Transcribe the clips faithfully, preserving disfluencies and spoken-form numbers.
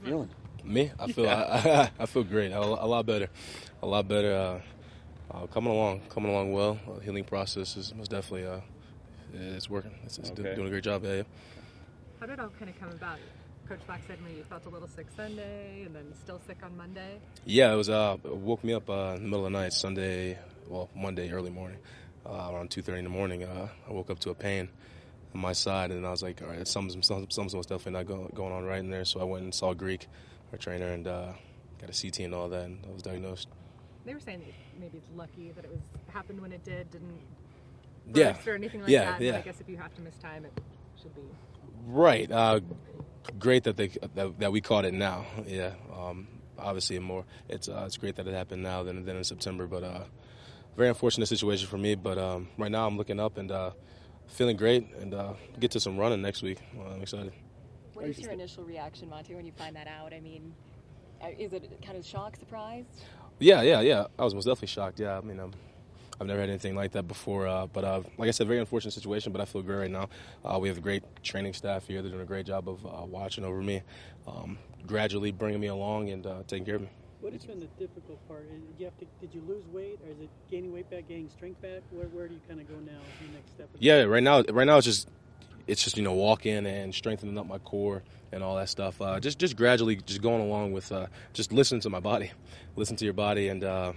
feeling? Me? I feel I, I feel great. A, a lot better. A lot better. Uh, uh, coming along, coming along well. Uh, healing process is most definitely uh, it's working. It's, it's Okay. doing a great job. Yeah, yeah. How did it all kind of come about? Coach Fox said maybe you felt a little sick Sunday and then still sick on Monday. Yeah, it was. Uh, it woke me up uh, in the middle of the night, Sunday, well, Monday early morning, uh, around two thirty in the morning. Uh, I woke up to a pain on my side, and I was like, all right, something's, something's most definitely not go, going on right in there. So I went and saw Greek, our trainer, and uh, got a C T and all that, and I was diagnosed. They were saying that maybe it's lucky that it was happened when it did, didn't Yeah. burst or anything like Yeah, that. yeah. But I guess if you have to miss time, it should be. Right. Uh, great that they that, that we caught it now. Yeah. Um, obviously, more. It's uh, it's great that it happened now than than in September. But uh, very unfortunate situation for me. But um, right now, I'm looking up and uh, feeling great, and uh, get to some running next week. Uh, I'm excited. What is your initial reaction, Monty, when you find that out? I mean, uh, is it kind of shock, surprise? Yeah, yeah, yeah. I was most definitely shocked. Yeah, I mean, um, I've never had anything like that before. Uh, but uh, like I said, very unfortunate situation. But I feel great right now. Uh, we have a great training staff here. They're doing a great job of uh, watching over me, um, gradually bringing me along and uh, taking care of me. What has been the difficult part? Did you have to? Did you lose weight, or is it gaining weight back, gaining strength back? Where, where do you kind of go now? The next step? Yeah, right now, right now it's just, it's just you know walking and strengthening up my core and all that stuff. Uh, just, just gradually, just going along with, uh, just listening to my body, listen to your body, and uh,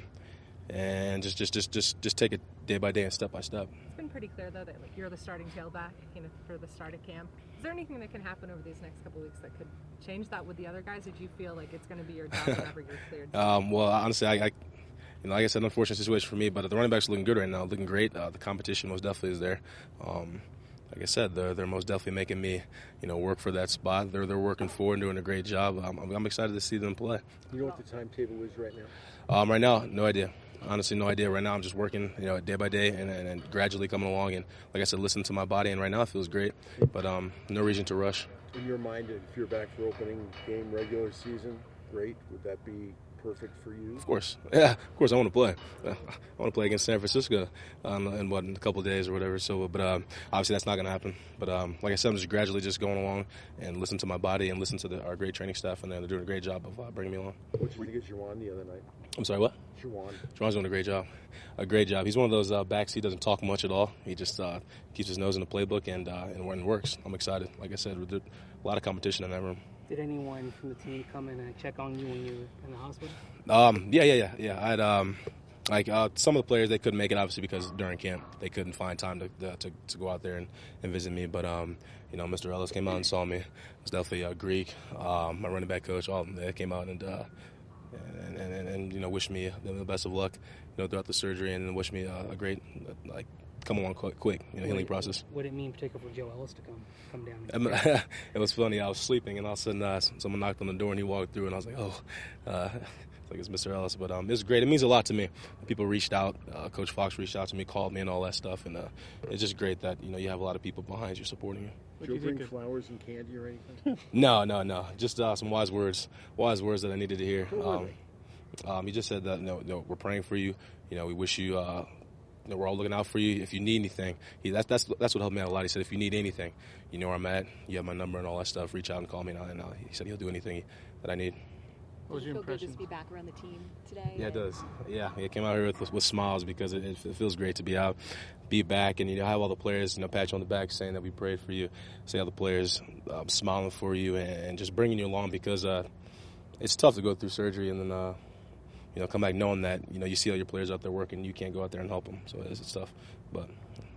and just, just, just, just, just take it day by day and step by step. It's been pretty clear though that like you're the starting tailback, you know, for the start of camp. Is there anything that can happen over these next couple of weeks that could change that with the other guys? Or do you feel like it's going to be your job whenever you're cleared? Um, well, honestly, I, I, you know, like I said, unfortunate situation for me, but the running backs are looking good right now, looking great. Uh, the competition most definitely is there. Um, like I said, they're they're most definitely making me, you know, work for that spot. They're they're working for and doing a great job. I'm, I'm excited to see them play. You know what the timetable is right now? Um, right now, no idea. Honestly, no idea. Right now, I'm just working, you know, day by day and, and, and gradually coming along. And like I said, listening to my body. And right now, it feels great. But um, no reason to rush. In your mind, if you're back for opening game regular season, great. Would that be perfect for you? Of course. Yeah, of course I want to play. I want to play against San Francisco um, in, what, in a couple of days or whatever. So, But um, obviously that's not going to happen. But um, like I said, I'm just gradually just going along and listen to my body and listen to the, our great training staff. And they're doing a great job of uh, bringing me along. What did you think of Juwan the other night? I'm sorry, what? Juwan. Juwan's doing a great job. A great job. He's one of those uh, backs. He doesn't talk much at all. He just uh, keeps his nose in the playbook and, uh, and, and works. I'm excited. Like I said, there's a lot of competition in that room. Did anyone from the team come in and check on you when you were in the hospital? Um, yeah, yeah, yeah, yeah. I had um, like uh, some of the players, they couldn't make it obviously because during camp they couldn't find time to to, to go out there and, and visit me. But um, you know, Mister Ellis came out and saw me. It was definitely uh, Greek, um, my running back coach. All of them, they came out and uh, and, and, and, and you know wished me the best of luck, you know, throughout the surgery and wished me uh, a great like. Come along quick, quick you know, healing process. What did it mean, particularly for Joe Ellis to come come down? It was funny. I was sleeping, and all of a sudden, uh, someone knocked on the door, and he walked through, and I was like, "Oh, uh, it's like it's Mister Ellis." But um, it was great. It means a lot to me. People reached out. Uh, Coach Fox reached out to me, called me, and all that stuff. And uh, it's just great that you know you have a lot of people behind you supporting you. Did you bring flowers and candy or anything? No, no, no. Just uh, some wise words, wise words that I needed to hear. Um, um, he just said that, no, no, we're praying for you. You know, we wish you. Uh, You know, we're all looking out for you. If you need anything, he, that's that's that's what helped me out a lot. He said, if you need anything, you know where I'm at. You have my number and all that stuff. Reach out and call me. And, and uh, he said he'll do anything that I need. What was your impression? Does it feel good just to be back around the team today? Yeah, it does. Yeah, he came out here with, with smiles because it, it feels great to be out, be back, and you know have all the players, you know, pat you on the back saying that we prayed for you, say all the players um, smiling for you and, and just bringing you along because uh, it's tough to go through surgery and then. Uh, You know, come back knowing that, you know, you see all your players out there working, you can't go out there and help them. So it's, it's tough. But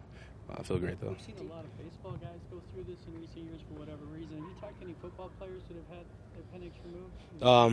I feel great, though. We've seen a lot of baseball guys go through this in recent years for whatever reason. Have you talked to any football players that have had their appendix removed? Um,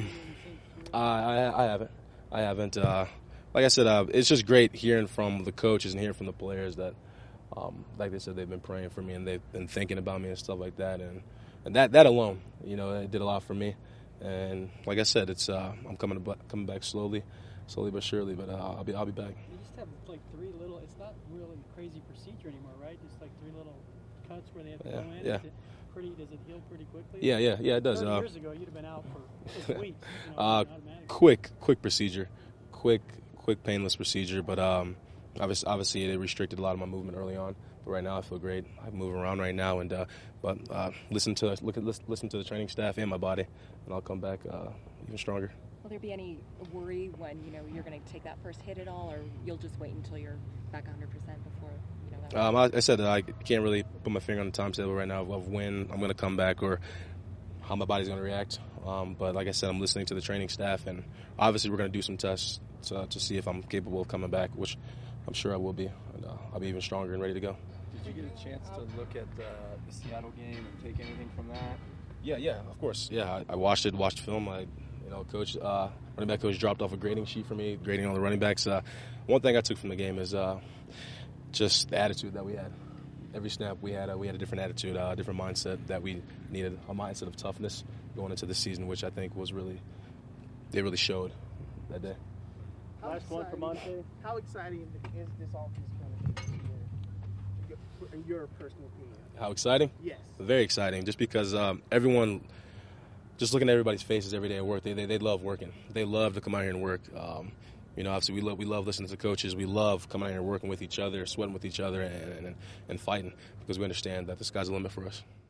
I, I haven't. I haven't. Uh, like I said, uh, it's just great hearing from the coaches and hearing from the players that, um, like they said, they've been praying for me and they've been thinking about me and stuff like that. And, and that, that alone, you know, it did a lot for me. And like I said, it's uh, I'm coming coming back slowly, slowly but surely. But uh, I'll be I'll be back. You just have like three little. It's not really a crazy procedure anymore, right? Just like three little cuts where they have to yeah, go in. Yeah. Is it pretty? Does it heal pretty quickly? Yeah, yeah, yeah. It does. Thirty uh, years ago, you'd have been out for six weeks. You know, uh, quick, quick procedure, quick, quick painless procedure. But um, obviously, obviously, it restricted a lot of my movement early on. but right now I feel great. I move around right now, and uh, but uh, listen to look at listen to the training staff and my body, and I'll come back uh, even stronger. Will there be any worry when you know you're going to take that first hit at all, or you'll just wait until you're back one hundred percent before you know that? Um, I, I said that I can't really put my finger on the timetable right now of, of when I'm going to come back or how my body's going to react. Um, but like I said, I'm listening to the training staff, and obviously we're going to do some tests to, to see if I'm capable of coming back, which I'm sure I will be. And uh, I'll be even stronger and ready to go. Did you get a chance to look at uh, the Seattle game and take anything from that? Yeah, yeah, of course. Yeah, I, I watched it, watched film. I, you know, coach, uh, running back coach dropped off a grading sheet for me, grading all the running backs. Uh, one thing I took from the game is uh, just the attitude that we had. Every snap we had, uh, we had a different attitude, a uh, different mindset that we needed, a mindset of toughness going into the season, which I think was really, they really showed that day. How Last one for Monte. How exciting is this offense going to be this year, in your personal opinion? How exciting? Yes. Very exciting, just because um, everyone, just looking at everybody's faces every day at work, they, they they love working. They love to come out here and work. Um, you know, obviously we love we love listening to coaches. We love coming out here and working with each other, sweating with each other, and, and, and fighting, because we understand that the sky's the limit for us.